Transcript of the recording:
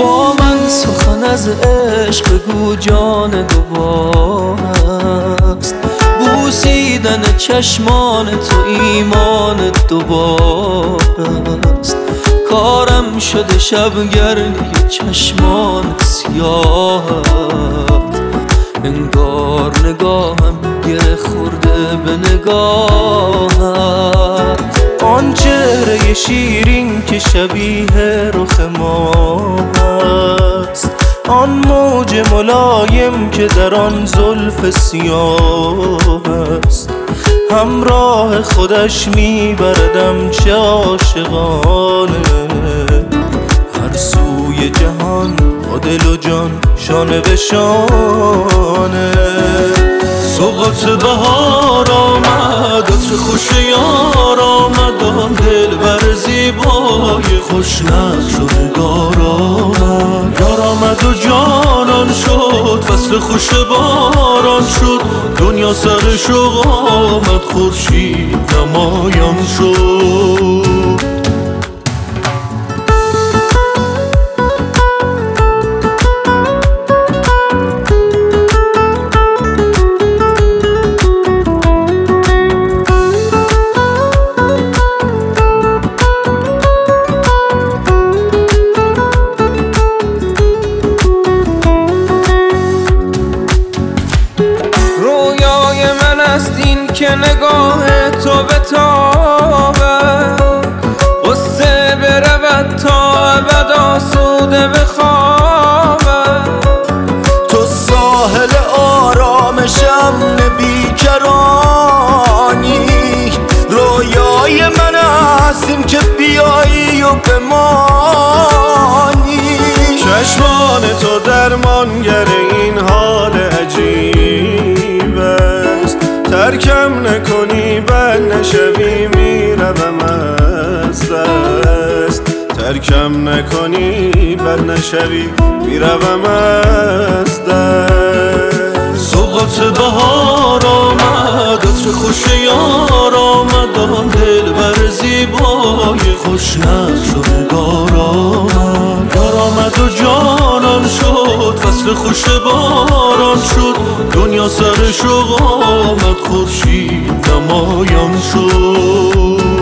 با من سخن از عشق بگو جان دوباره است، بوسیدن چشمان تو ایمان دوباره است. کارم شده شبگرد چشمان سیاهت، انگار نگاهم گره خورده به نگاهت. آن چهره شیرین که شبیه رخ ماست، آن موج ملایم که در آن زلف سیاه است. همراه خودش میبردم چه عاشقانه، هر سوی جهان با دل و جان شانه به شانه. سوقات بهار آمد، عطر خوش یار آمد، آن دل بر زیبای خوش نقش و نگار آمد. یار آمد و جانان شد، فصل خوش باران شد، دنیا سر شوق آمد، خورشید نمایان شد. که نگاه تو به تابه، قصه برود تا ابد آسوده بخوابه. تو ساحل آرامشم بیکرانی، رویای من هستیم که بیایی و بمانی. چشمان تو درمانگر این حال عجیب است، ترکم نکنی بر نشوی میروم از دست. ترکم نکنی بر نشوی میروم از دست. سوقات بهار آمد، عطر خوش یار آمد، آن دل بر زیبای خوش نقش و نگار آمد. یار آمد و جانان شد، فصل خوش باران شد، دنیا سر شوق آمد، خورشید نمایان شد.